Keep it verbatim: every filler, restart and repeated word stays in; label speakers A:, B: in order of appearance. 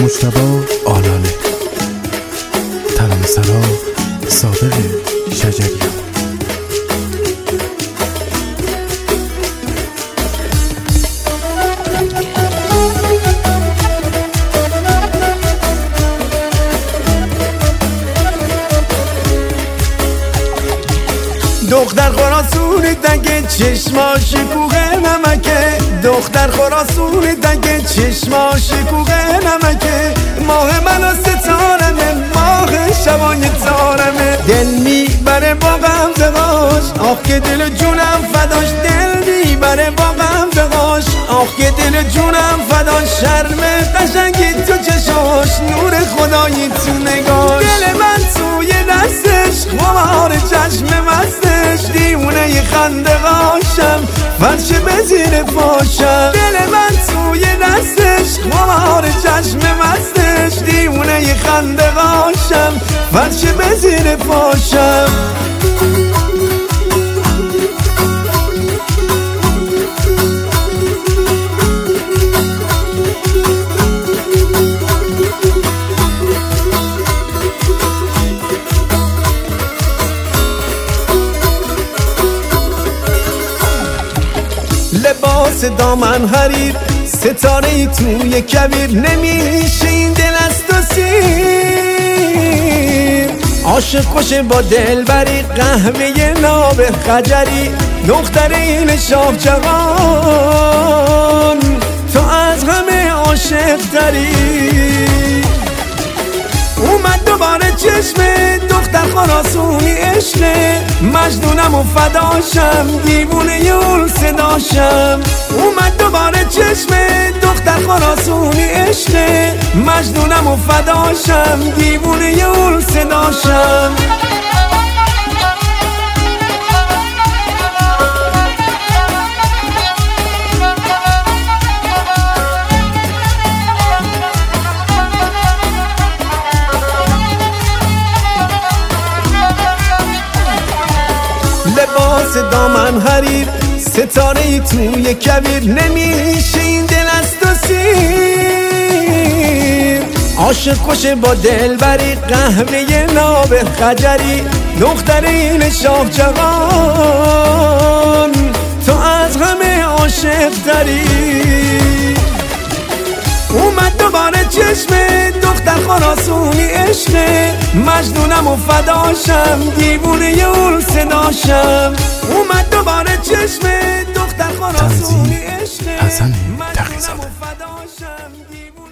A: مجتبی آلاله، ترانه‌سرا صادق شجریان.
B: دختر خراسون دنگه چشما شکوه نمکه، دختر خراسون دنگه چشما شکوه نمکه، ماه منو ستارمه، ماه شبای تارمه، دل میبره با غمزه‌هاش، آخ که دل جونم فداش، دل میبره با غمزه‌هاش، آخ که دل جونم فداش، شرم قشنگی تو چشاش، نور خدایی تو نگاش، دل من توی دستش، خمار چشم مستش، دیونه خنده غاشم، فرش به زیر پاشم، دل من توی دستش، خمار چشم مستش، دیونه خنده غاشم، فرش به زیر پاشم. لباس دامن حریر، ستاره ای توی کبیر، نمیشه این دل از تو سیر، عاشق کشه با دل بری، قهوه ناب خجری، دختر این شاه جوان، تو از همه عاشق تری، اومد دوباره چشمه، دختر خراسونی عشقه، مجنونم و فداشم، دیوونه یول صداشم، اومد دوباره چشمه، دختر خراسونی عشقه، مجنونم و فداشم، دیوونه یول صداشم. لباس دامن حریر، ستاره ای توی کبیر، نمیشه این دل از تو سیر، عاشق کشه با دل بری، قهوه ناب خجری، دختر این شاه جوان، تو از همه عاشق تری، اومد دوباره چشمه، دختر خراسونی عشقه، مجنونم و فداشم، دیوونه یول صداشم، اومد دوباره چشمه، دختر خراسونی عشقه،
A: حسن تقی‌زاده.
B: مجنونم و فداشم.